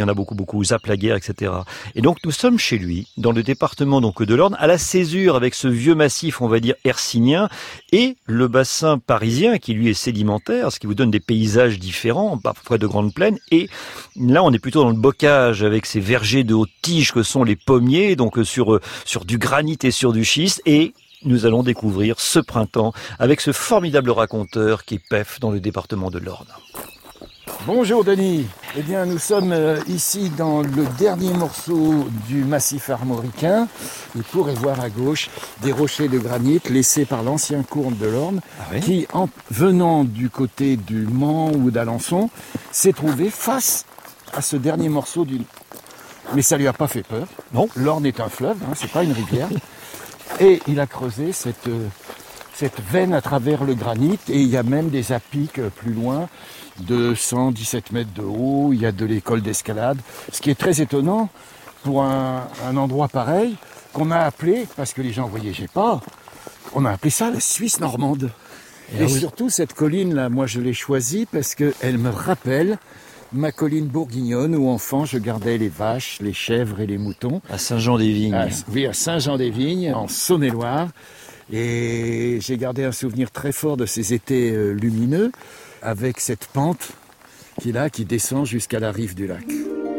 y en a beaucoup, Zaplaguerre, etc. Et donc nous sommes chez lui, dans le département donc de l'Orne, à la césure avec ce vieux massif, on va dire hercynien, et le bassin parisien qui lui est sédimentaire, ce qui vous donne des paysages différents, parfois de grandes plaines. Et là, on est plutôt dans le bocage avec ces vergers de haute tige que sont les pommiers, donc sur du granit et sur du schiste. Et nous allons découvrir ce printemps avec ce formidable raconteur qui est Pef dans le département de l'Orne. Bonjour Denis. Eh bien, nous sommes ici dans le dernier morceau du massif armoricain. Vous pourrez voir à gauche des rochers de granit laissés par l'ancien courne de l'Orne, qui, en venant du côté du Mans ou d'Alençon, s'est trouvé face à ce dernier morceau du... Mais ça lui a pas fait peur. Non. L'Orne est un fleuve, c'est pas une rivière. Et il a creusé cette veine à travers le granit, et il y a même des apics plus loin de 117 mètres de haut. Il y a de l'école d'escalade, ce qui est très étonnant pour un endroit pareil qu'on a appelé, parce que les gens ne voyageaient pas, on a appelé ça la Suisse normande. Et surtout cette colline là, moi je l'ai choisie parce qu'elle me rappelle ma colline bourguignonne où enfant je gardais les vaches, les chèvres et les moutons. À Saint-Jean-des-Vignes. Oui, à Saint-Jean-des-Vignes, en Saône-et-Loire. Et j'ai gardé un souvenir très fort de ces étés lumineux, avec cette pente qui descend jusqu'à la rive du lac.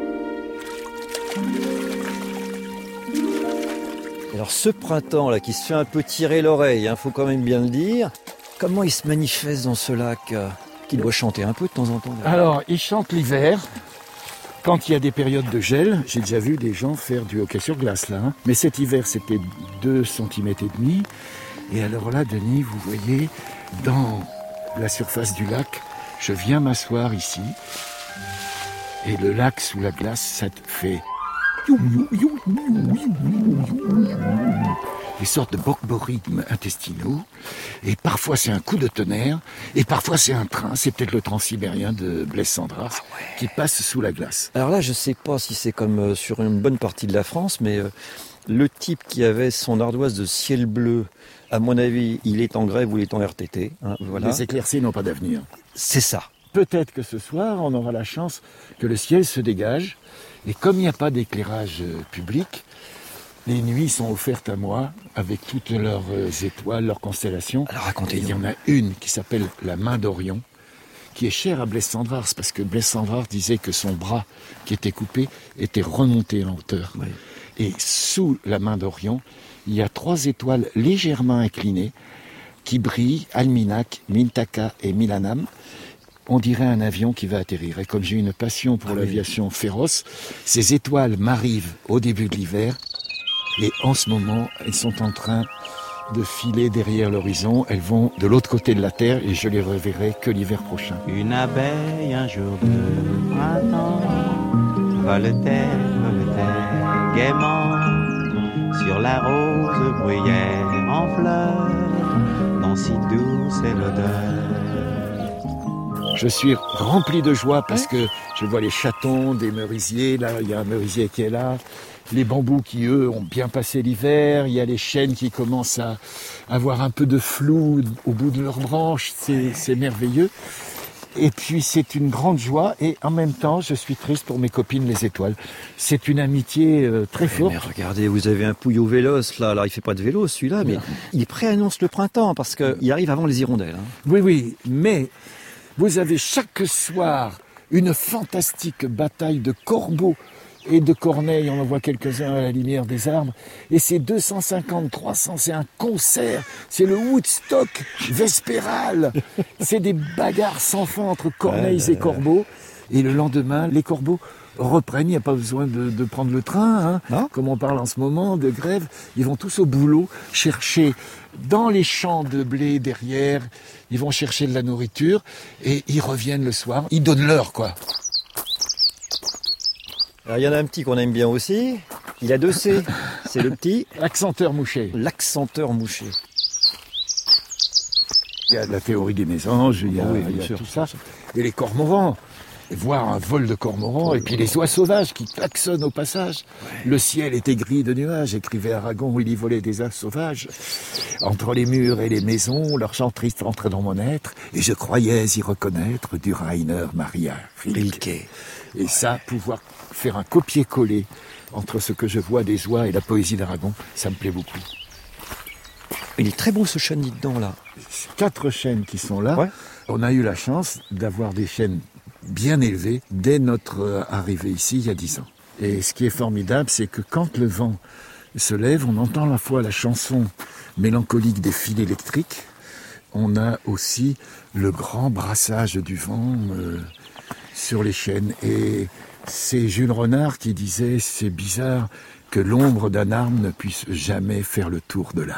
Alors ce printemps là qui se fait un peu tirer l'oreille, faut quand même bien le dire, comment il se manifeste dans ce lac qui doit chanter un peu de temps en temps? Alors, il chante l'hiver, quand il y a des périodes de gel. J'ai déjà vu des gens faire du hockey sur glace là. Mais cet hiver, c'était 2,5 cm. Et alors là, Denis, vous voyez, dans la surface du lac, je viens m'asseoir ici. Et le lac sous la glace, ça te fait... des sortes de borborithmes intestinaux, et parfois c'est un coup de tonnerre, et parfois c'est un train, c'est peut-être le transsibérien de Blaise Cendrars qui passe sous la glace. Alors là, je sais pas si c'est comme sur une bonne partie de la France, mais le type qui avait son ardoise de ciel bleu, à mon avis, il est en grève ou il est en RTT. Voilà. Les éclaircies n'ont pas d'avenir. C'est ça. Peut-être que ce soir, on aura la chance que le ciel se dégage, et comme il n'y a pas d'éclairage public, les nuits sont offertes à moi avec toutes leurs étoiles, leurs constellations. Alors racontez-nous. Il y en a une qui s'appelle la main d'Orion, qui est chère à Blaise Cendrars, parce que Blaise Cendrars disait que son bras qui était coupé était remonté en hauteur. Oui. Et sous la main d'Orion, il y a 3 étoiles légèrement inclinées qui brillent, Alminac, Mintaka et Milanam. On dirait un avion qui va atterrir. Et comme j'ai une passion pour l'aviation féroce, ces étoiles m'arrivent au début de l'hiver. Et en ce moment, elles sont en train de filer derrière l'horizon. Elles vont de l'autre côté de la Terre et je les reverrai que l'hiver prochain. Une abeille un jour de printemps volait-elle gaiement sur la rose bruyère en fleurs dont si douce est l'odeur. Je suis rempli de joie parce que je vois les chatons des merisiers. Là, il y a un merisier qui est là. Les bambous qui, eux, ont bien passé l'hiver. Il y a les chênes qui commencent à avoir un peu de flou au bout de leurs branches. C'est merveilleux. Et puis, c'est une grande joie. Et en même temps, je suis triste pour mes copines les étoiles. C'est une amitié très forte. Mais regardez, vous avez un Pouillot véloce, là. Alors, il fait pas de vélo, celui-là, mais il préannonce le printemps parce qu'il arrive avant les hirondelles. Oui, mais vous avez chaque soir une fantastique bataille de corbeaux et de corneilles, on en voit quelques-uns à la lumière des arbres, et c'est 250, 300, c'est un concert, c'est le Woodstock vespéral, c'est des bagarres sans fin entre corneilles et corbeaux, et le lendemain, les corbeaux reprennent, il n'y a pas besoin de prendre le train, comme on parle en ce moment, de grève, ils vont tous au boulot chercher dans les champs de blé derrière, ils vont chercher de la nourriture, et ils reviennent le soir, ils donnent l'heure, quoi. Alors, il y en a un petit qu'on aime bien aussi. Il a 2 C. C'est le petit... L'accenteur mouché. L'accenteur mouché. Il y a la théorie des mésanges, il y a tout ça. Et les cormorans. voir un vol de cormorans, et puis les oies sauvages qui klaxonnent au passage. Le ciel était gris de nuages, écrivait Aragon, où il y volait des oies sauvages. Entre les murs et les maisons, leur chant triste rentrait dans mon être, et je croyais y reconnaître du Rainer Maria Rilke. Et ça, pouvoir faire un copier-coller entre ce que je vois des oies et la poésie d'Aragon, ça me plaît beaucoup. Il est très beau ce chêne, dites donc, là. 4 chênes qui sont là. Ouais. On a eu la chance d'avoir des chênes bien élevés dès notre arrivée ici, il y a 10 ans. Et ce qui est formidable, c'est que quand le vent se lève, on entend à la fois la chanson mélancolique des fils électriques, on a aussi le grand brassage du vent sur les chênes. Et c'est Jules Renard qui disait « C'est bizarre que l'ombre d'un arbre ne puisse jamais faire le tour de l'arbre ».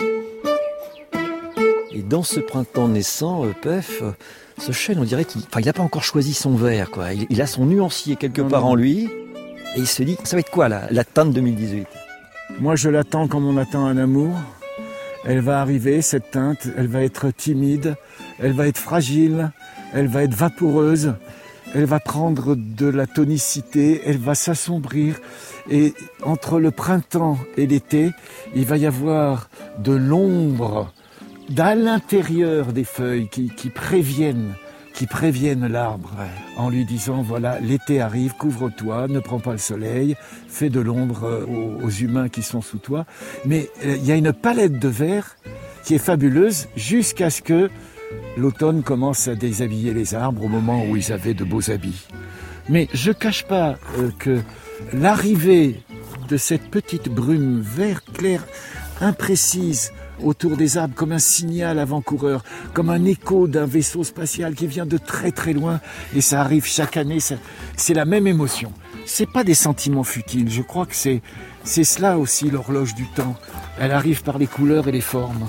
Et dans ce printemps naissant, Pef, ce chêne, on dirait qu'il n'a pas encore choisi son vert, quoi. Il a son nuancier quelque part en lui, et il se dit, ça va être quoi la teinte 2018 ? Moi, je l'attends comme on attend un amour. Elle va arriver, cette teinte, elle va être timide, elle va être fragile, elle va être vaporeuse, elle va prendre de la tonicité, elle va s'assombrir. Et entre le printemps et l'été, il va y avoir de l'ombre à l'intérieur des feuilles qui préviennent l'arbre en lui disant voilà, l'été arrive, couvre-toi, ne prends pas le soleil, fais de l'ombre aux humains qui sont sous toi. Mais il y a une palette de verts qui est fabuleuse jusqu'à ce que l'automne commence à déshabiller les arbres au moment où ils avaient de beaux habits. Mais je cache pas que l'arrivée de cette petite brume vert clair, imprécise, autour des arbres, comme un signal avant-coureur, comme un écho d'un vaisseau spatial qui vient de très très loin, et ça arrive chaque année, c'est la même émotion. C'est pas des sentiments futiles, je crois que c'est cela aussi l'horloge du temps. Elle arrive par les couleurs et les formes.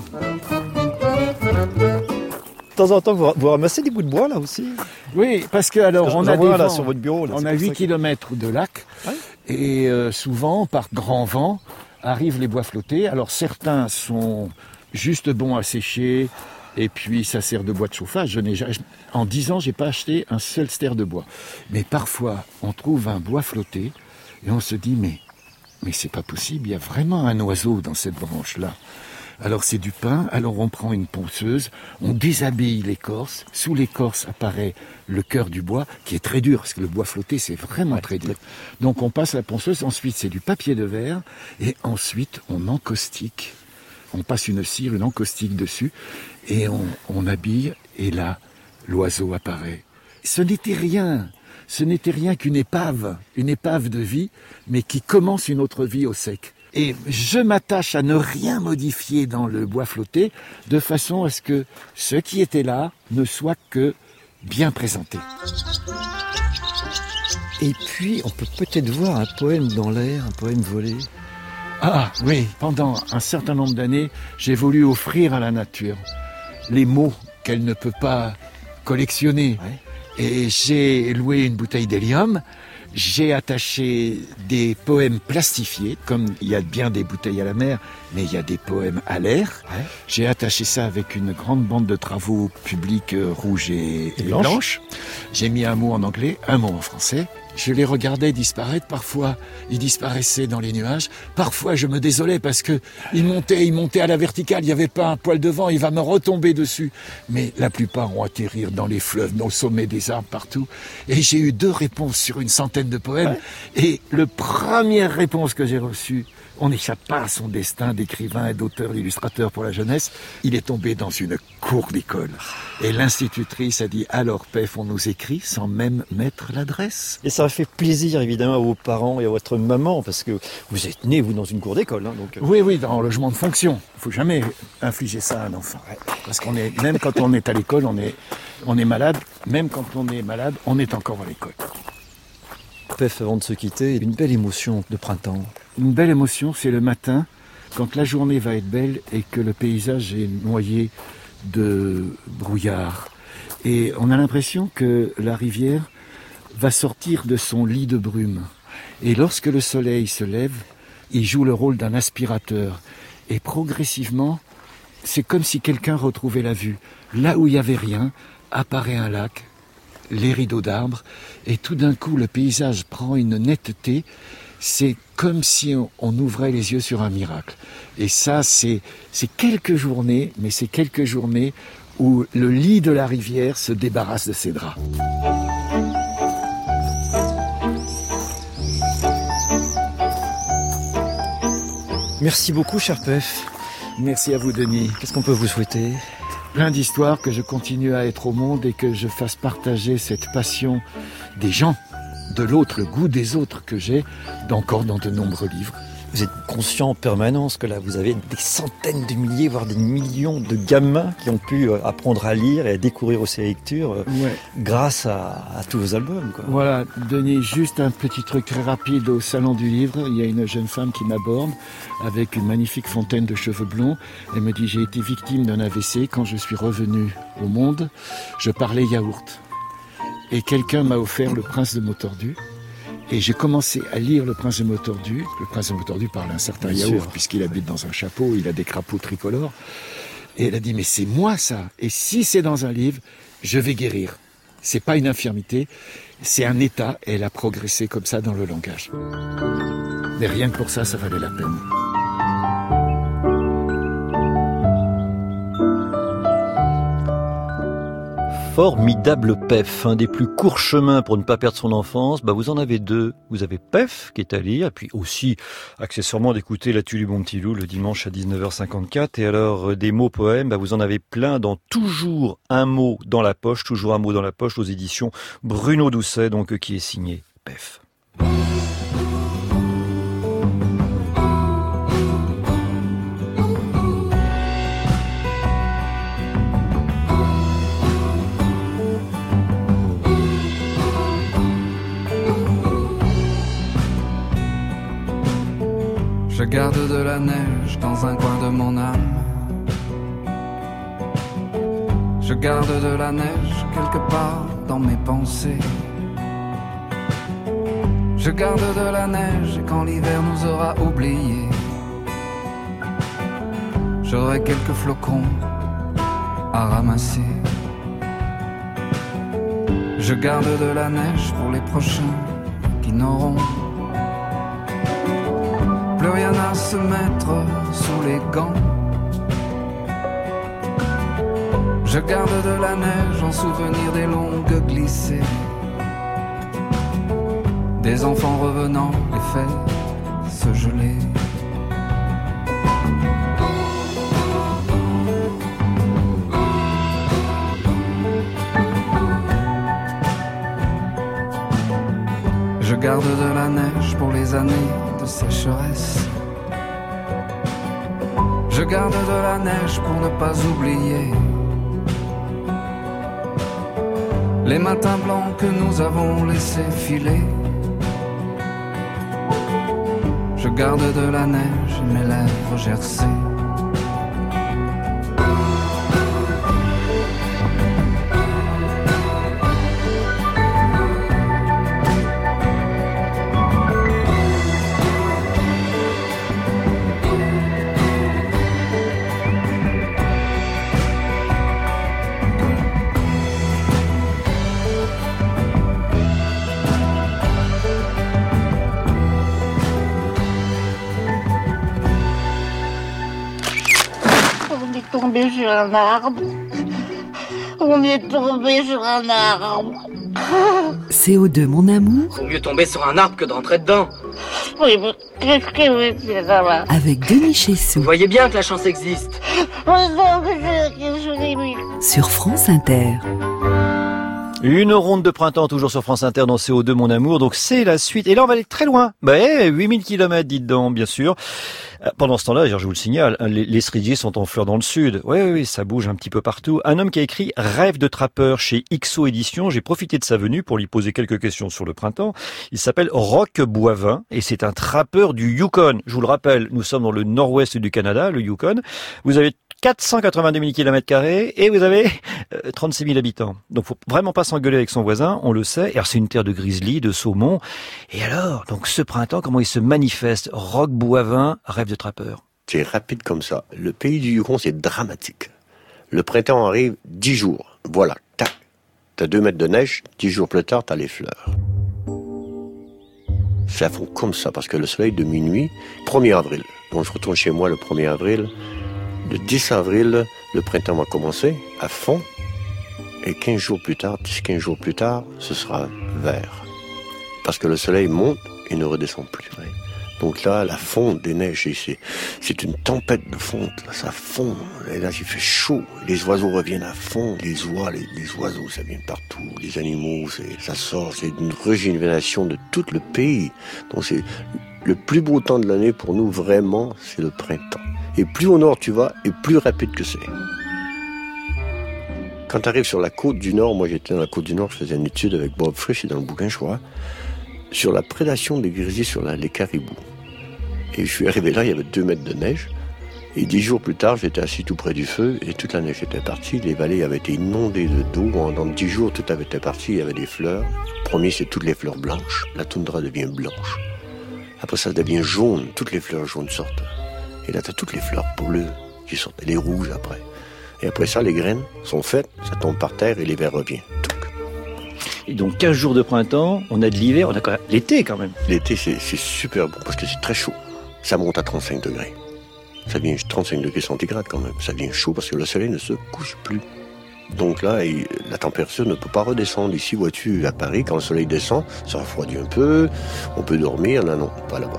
De temps en temps, vous ramassez des bouts de bois là aussi ? Oui, parce que alors on a des vents, là sur votre bureau, là, on a 8 km de lac, et souvent par grand vent arrivent les bois flottés. Alors certains sont juste bons à sécher, et puis ça sert de bois de chauffage. En 10 ans, j'ai pas acheté un seul stère de bois. Mais parfois, on trouve un bois flotté, et on se dit mais c'est pas possible, il y a vraiment un oiseau dans cette branche-là. Alors c'est du pin, alors on prend une ponceuse, on déshabille l'écorce, sous l'écorce apparaît le cœur du bois, qui est très dur, parce que le bois flotté c'est vraiment très dur. Donc on passe la ponceuse, ensuite c'est du papier de verre, et ensuite on encaustique, on passe une cire, une encaustique dessus, et on habille, et là l'oiseau apparaît. Ce n'était rien qu'une épave de vie, mais qui commence une autre vie au sec. Et je m'attache à ne rien modifier dans le bois flotté, de façon à ce que ce qui était là ne soit que bien présenté. Et puis, on peut peut-être voir un poème dans l'air, un poème volé. Ah oui, pendant un certain nombre d'années, j'ai voulu offrir à la nature les mots qu'elle ne peut pas collectionner. Et j'ai loué une bouteille d'hélium. J'ai attaché des poèmes plastifiés, comme il y a bien des bouteilles à la mer, mais il y a des poèmes à l'air. J'ai attaché ça avec une grande bande de travaux publics rouge et blanche. J'ai mis un mot en anglais, un mot en français. Je les regardais disparaître. Parfois, ils disparaissaient dans les nuages. Parfois, je me désolais parce que ils montaient à la verticale. Il n'y avait pas un poil de vent. Il va me retomber dessus. Mais la plupart ont atterri dans les fleuves, au sommet des arbres, partout. Et j'ai eu 2 réponses sur une centaine de poèmes. Et la première réponse que j'ai reçue, on n'échappe pas à son destin d'écrivain et d'auteur, d'illustrateur pour la jeunesse. Il est tombé dans une cour d'école. Et l'institutrice a dit « Alors, Pef, on nous écrit sans même mettre l'adresse ». Et ça a fait plaisir, évidemment, à vos parents et à votre maman, parce que vous êtes né, vous, dans une cour d'école. Hein, donc... Oui, dans un logement de fonction. Il ne faut jamais infliger ça à un enfant. Parce même quand on est à l'école, on est malade. Même quand on est malade, on est encore à l'école. Pef, avant de se quitter, une belle émotion de printemps. Une belle émotion, c'est le matin, quand la journée va être belle et que le paysage est noyé de brouillard. Et on a l'impression que la rivière va sortir de son lit de brume. Et lorsque le soleil se lève, il joue le rôle d'un aspirateur. Et progressivement, c'est comme si quelqu'un retrouvait la vue. Là où il n'y avait rien, apparaît un lac. les rideaux d'arbres, et tout d'un coup le paysage prend une netteté. C'est comme si on ouvrait les yeux sur un miracle. Et ça, c'est quelques journées, mais c'est quelques journées où le lit de la rivière se débarrasse de ses draps. Merci beaucoup, cher Pef. Merci à vous, Denis. Qu'est-ce qu'on peut vous souhaiter ? Plein d'histoires, que je continue à être au monde et que je fasse partager cette passion des gens, de l'autre, le goût des autres que j'ai, encore dans de nombreux livres. Vous êtes conscient en permanence que là, vous avez des centaines de milliers, voire des millions de gamins qui ont pu apprendre à lire et à découvrir aussi la lecture grâce à tous vos albums, quoi. Voilà, Denis, juste un petit truc très rapide. Au Salon du Livre, il y a une jeune femme qui m'aborde avec une magnifique fontaine de cheveux blonds. Elle me dit, j'ai été victime d'un AVC. Quand je suis revenu au monde, je parlais yaourt. Et quelqu'un m'a offert Le Prince de mots tordus. Et j'ai commencé à lire Le Prince de mots tordus. Le Prince de mots tordus parle un certain yaourt, puisqu'il habite dans un chapeau, il a des crapauds tricolores. Et elle a dit, mais c'est moi ça. Et si c'est dans un livre, je vais guérir. C'est pas une infirmité, c'est un état. Et elle a progressé comme ça dans le langage. Mais rien que pour ça, ça valait la peine. Formidable Pef, un des plus courts chemins pour ne pas perdre son enfance. Vous en avez deux. Vous avez Pef, qui est à lire, et puis aussi, accessoirement, d'écouter La Tulipe Mon Petit Loup le dimanche à 19h54. Et alors, des mots poèmes, vous en avez plein dans Toujours un mot dans la poche, Toujours un mot dans la poche, aux éditions Bruno Doucet, donc, qui est signé Pef. Je garde de la neige dans un coin de mon âme. Je garde de la neige quelque part dans mes pensées. Je garde de la neige et quand l'hiver nous aura oubliés, j'aurai quelques flocons à ramasser. Je garde de la neige pour les prochains qui n'auront plus rien à se mettre sous les gants. Je garde de la neige en souvenir des longues glissées, des enfants revenant les fêtes se geler. Je garde de la neige pour les années de sécheresse. Je garde de la neige pour ne pas oublier les matins blancs que nous avons laissés filer. Je garde de la neige et mes lèvres gercées. Tombé sur un arbre. On est tombé sur un arbre. CO2, mon amour. Vaut mieux tomber sur un arbre que de rentrer dedans. Oui, mais qu'est-ce que vous faites là-bas? Avec Denis Chessou. Vous voyez bien que la chance existe. Sur France Inter. Une ronde de printemps toujours sur France Inter dans CO2 mon amour, donc c'est la suite. Et là on va aller très loin, 8000 km dites donc, bien sûr. Pendant ce temps-là, je vous le signale, les cerisiers sont en fleurs dans le sud. Oui, ça bouge un petit peu partout. Un homme qui a écrit Rêve de trappeur chez XO Éditions, j'ai profité de sa venue pour lui poser quelques questions sur le printemps. Il s'appelle Roch Boivin et c'est un trappeur du Yukon. Je vous le rappelle, nous sommes dans le nord-ouest du Canada, le Yukon. Vous avez 482 000 km² et vous avez 36 000 habitants. Donc faut vraiment pas s'engueuler avec son voisin, on le sait. Alors c'est une terre de grizzly, de saumon. Et alors, donc ce printemps, comment il se manifeste? Roch Boivin, Rêve de trappeur. C'est rapide comme ça. Le pays du Yukon, c'est dramatique. Le printemps arrive 10 jours. Voilà, tac. T'as 2 mètres de neige, 10 jours plus tard, t'as les fleurs. Ça fond comme ça, parce que le soleil de minuit, 1er avril. Donc je retourne chez moi le 1er avril. Le 10 avril, le printemps va commencer à fond. Et 15 jours plus tard, 10-15 jours plus tard, ce sera vert. Parce que le soleil monte et ne redescend plus. Donc là, la fonte des neiges, c'est une tempête de fonte. Là, ça fond. Et là, il fait chaud. Les oiseaux reviennent à fond. Les oies, les oiseaux, ça vient partout. Les animaux, ça sort. C'est une régénération de tout le pays. Donc c'est le plus beau temps de l'année pour nous, vraiment, c'est le printemps. Et plus au nord tu vas, et plus rapide que c'est. Quand tu arrives sur la côte du Nord, moi j'étais dans la côte du Nord, je faisais une étude avec Bob Frisch, et dans le bouquin, je crois, sur la prédation des grizzlies sur les caribous. Et je suis arrivé là, il y avait 2 mètres de neige. Et 10 jours plus tard, j'étais assis tout près du feu, et toute la neige était partie. Les vallées avaient été inondées d'eau. Dans 10 jours, tout avait été parti, il y avait des fleurs. Le premier, c'est toutes les fleurs blanches. La toundra devient blanche. Après, ça devient jaune. Toutes les fleurs jaunes sortent. Et là, tu as toutes les fleurs bleues qui sortent. Et les rouges après. Et après ça, les graines sont faites, ça tombe par terre et l'hiver revient. Et donc 15 jours de printemps, on a de l'hiver, on a quand même l'été quand même. L'été, c'est super bon parce que c'est très chaud. Ça monte à 35 degrés. Ça vient 35 degrés centigrades quand même. Ça vient chaud parce que le soleil ne se couche plus. Donc là, la température ne peut pas redescendre. Ici, vois-tu, à Paris, quand le soleil descend, ça refroidit un peu, on peut dormir. Là, non, pas là-bas.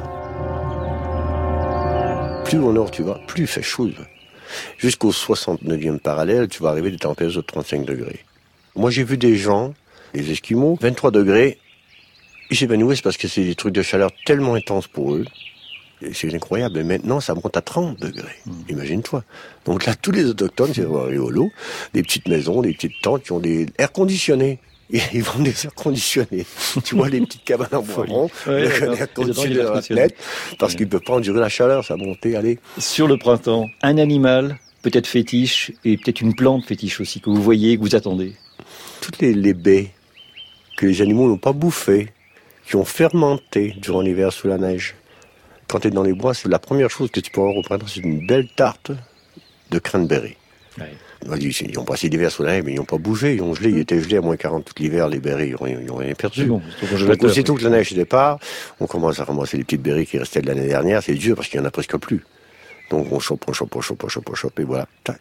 Plus au nord tu vas, plus il fait chaud. Jusqu'au 69e parallèle, tu vas arriver à des températures de 35 degrés. Moi, j'ai vu des gens, les Esquimaux, 23 degrés, ils s'évanouissent parce que c'est des trucs de chaleur tellement intenses pour eux. Et c'est incroyable. Et maintenant, ça monte à 30 degrés. Imagine-toi. Donc là, tous les autochtones, c'est rigolo, des petites maisons, des petites tentes qui ont des airs conditionnés. Et ils vendent des airs conditionnés. Tu vois, les petites cabanes en bois rond, avec un air conditionné dans la fenêtre, parce qu'ils ne peuvent pas endurer la chaleur, ça monte, allez. Sur le printemps, un animal, peut-être fétiche, et peut-être une plante fétiche aussi, que vous voyez, que vous attendez. Toutes les baies que les animaux n'ont pas bouffées, qui ont fermenté durant l'hiver sous la neige. Quand tu es dans les bois, c'est la première chose que tu peux avoir au printemps, c'est une belle tarte de cranberry. Ouais. Ils ont passé l'hiver sous la neige, mais ils n'ont pas bougé, ils ont gelé, ils étaient gelés à moins 40 tout l'hiver, les berries, ils n'ont rien perdu. Bon, donc aussitôt que la neige se départ, on commence à ramasser les petites berries qui restaient de l'année dernière, c'est dur parce qu'il n'y en a presque plus. Donc on chope, et voilà, tac.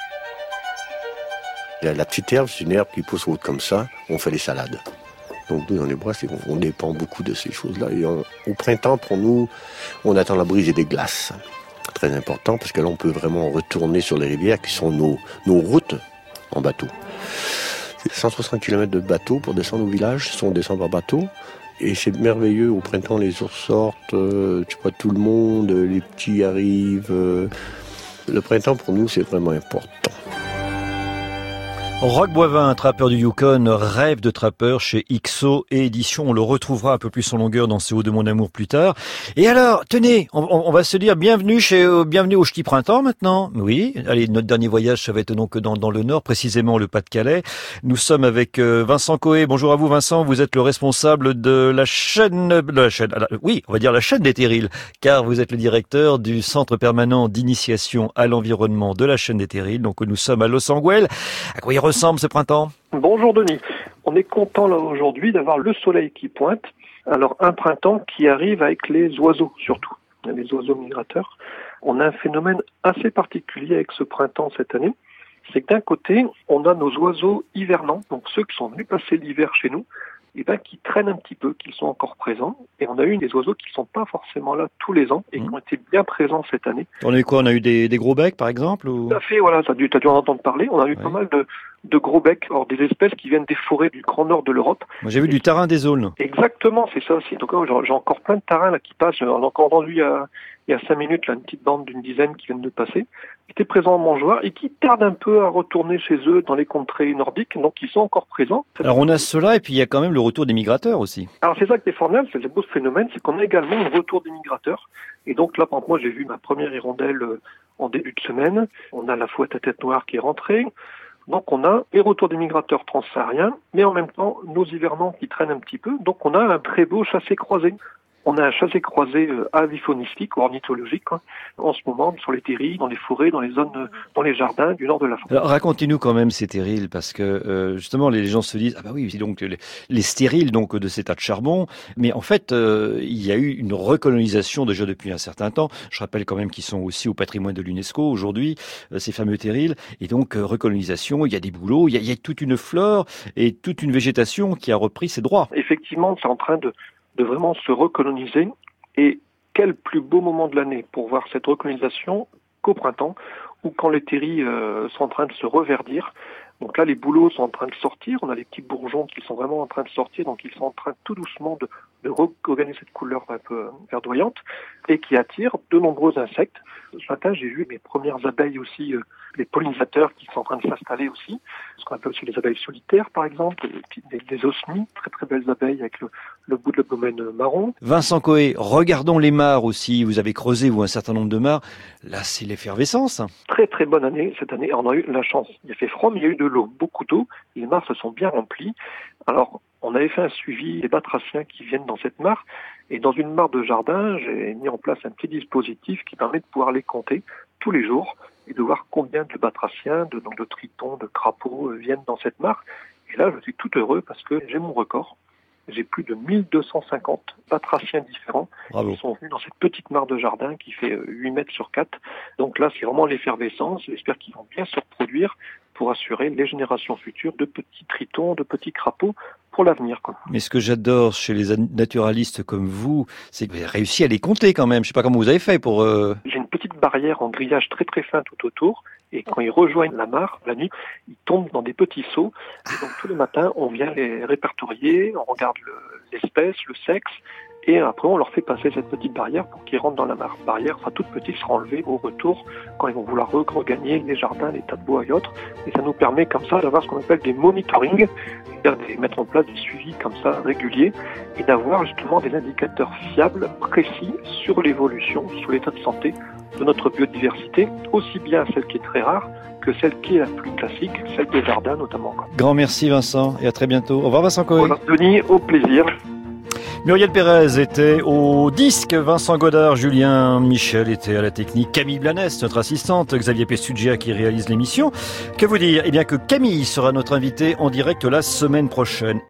La petite herbe, c'est une herbe qui pousse haute comme ça, on fait des salades. Donc nous, dans les bois, on dépend beaucoup de ces choses-là. Et au printemps, pour nous, on attend la brise et des glaces. Très important, parce que là, on peut vraiment retourner sur les rivières qui sont nos routes en bateau. C'est 160 km de bateau pour descendre au village, on descend par bateau. Et c'est merveilleux, au printemps, les ours sortent, tu vois, tout le monde, les petits arrivent. Le printemps, pour nous, c'est vraiment important. Roch Boivin, trappeur du Yukon, rêve de trappeur chez XO et Édition. On le retrouvera un peu plus en longueur dans CO de mon amour plus tard. Et alors, tenez, on va se dire bienvenue au Ch'ti Printemps maintenant. Oui, allez, notre dernier voyage, ça va être donc dans le Nord, précisément le Pas-de-Calais. Nous sommes avec Vincent Coé. Bonjour à vous Vincent, vous êtes le responsable de la chaîne des Terrils, car vous êtes le directeur du Centre permanent d'initiation à l'environnement de la chaîne des Terrils. Donc nous sommes à Los Angeles. À quoi il ressemble ce printemps? Bonjour Denis. On est content là aujourd'hui d'avoir le soleil qui pointe. Alors un printemps qui arrive avec les oiseaux surtout, les oiseaux migrateurs. On a un phénomène assez particulier avec ce printemps cette année. C'est que d'un côté, on a nos oiseaux hivernants, donc ceux qui sont venus passer l'hiver chez nous, qui traînent un petit peu, qui sont encore présents. Et on a eu des oiseaux qui ne sont pas forcément là tous les ans et qui ont été bien présents cette année. On a eu quoi? On a eu des gros becs, par exemple ou... Tout à fait, voilà, t'as dû en entendre parler. On a eu pas mal de gros becs, alors des espèces qui viennent des forêts du Grand Nord de l'Europe. Moi, j'ai vu du tarin des aulnes. Exactement, c'est ça aussi. Donc j'ai encore plein de tarins là qui passent. On a encore entendu il y a 5 minutes là, une petite bande d'une dizaine qui viennent de passer, qui étaient présents en Montjoie et qui tardent un peu à retourner chez eux dans les contrées nordiques, donc ils sont encore présents. Alors on a cela et puis il y a quand même le retour des migrateurs aussi. Alors c'est ça qui est formidable, c'est le beau phénomène, c'est qu'on a également le retour des migrateurs. Et donc là, par exemple, moi j'ai vu ma première hirondelle en début de semaine. On a la fouette à tête noire qui est rentrée. Donc on a les retours des migrateurs transsahariens, mais en même temps nos hivernants qui traînent un petit peu. Donc on a un très beau chassé-croisé. On a un chassé-croisé avifaunistique ou ornithologique en ce moment sur les terrils, dans les forêts, dans les zones, dans les jardins du nord de la France. Alors racontez-nous quand même ces terrils, parce que justement les gens se disent ah bah oui, c'est donc les stériles donc de ces tas de charbon, mais en fait il y a eu une recolonisation déjà depuis un certain temps. Je rappelle quand même qu'ils sont aussi au patrimoine de l'UNESCO aujourd'hui, ces fameux terrils, et donc recolonisation, il y a des bouleaux, il y a toute une flore et toute une végétation qui a repris ses droits. Effectivement, c'est en train de vraiment se recoloniser, et quel plus beau moment de l'année pour voir cette recolonisation qu'au printemps, ou quand les terrils sont en train de se reverdir. Donc là, les bouleaux sont en train de sortir, on a les petits bourgeons qui sont vraiment en train de sortir, donc ils sont en train tout doucement de regagner cette couleur un peu verdoyante, et qui attire de nombreux insectes. Ce matin, j'ai vu mes premières abeilles aussi, les pollinisateurs qui sont en train de s'installer aussi, ce qu'on appelle aussi les abeilles solitaires par exemple, des osmies, très très belles abeilles avec le bout de l'abdomen marron. Vincent Coé, regardons les mares aussi, vous avez creusé vous un certain nombre de mares, là c'est l'effervescence. Très très bonne année cette année, on a eu la chance, il a fait froid mais il y a eu de l'eau, beaucoup d'eau, les mares se sont bien remplies. Alors on avait fait un suivi des batraciens qui viennent dans cette mare, et dans une mare de jardin, j'ai mis en place un petit dispositif qui permet de pouvoir les compter tous les jours et de voir combien de batraciens, de tritons, de crapauds viennent dans cette mare. Et là, je suis tout heureux parce que j'ai mon record. J'ai plus de 1250 batraciens différents qui sont venus dans cette petite mare de jardin qui fait 8 mètres sur 4. Donc là, c'est vraiment l'effervescence. J'espère qu'ils vont bien se reproduire pour assurer les générations futures de petits tritons, de petits crapauds pour l'avenir. Mais ce que j'adore chez les naturalistes comme vous, c'est que vous avez réussi à les compter quand même. Je sais pas comment vous avez fait pour... J'ai une petite barrière en grillage très très fin tout autour. Et quand ils rejoignent la mare, la nuit, ils tombent dans des petits seaux. Et donc tous les matins, on vient les répertorier, on regarde l'espèce, le sexe, et après on leur fait passer cette petite barrière pour qu'ils rentrent dans la mare. La barrière sera toute petite, sera enlevée au retour quand ils vont vouloir regagner les jardins, les tas de bois et autres. Et ça nous permet comme ça d'avoir ce qu'on appelle des monitoring, c'est-à-dire de mettre en place des suivis comme ça réguliers, et d'avoir justement des indicateurs fiables, précis sur l'évolution, sur l'état de santé de notre biodiversité, aussi bien celle qui est très rare que celle qui est la plus classique, celle des jardins notamment. Grand merci Vincent, et à très bientôt. Au revoir Vincent Coé. Au revoir Denis, au plaisir. Muriel Pérez était au disque, Vincent Godard, Julien Michel était à la technique, Camille Blanès, notre assistante, Xavier Pessugia qui réalise l'émission. Que vous dire ? Eh bien que Camille sera notre invité en direct la semaine prochaine.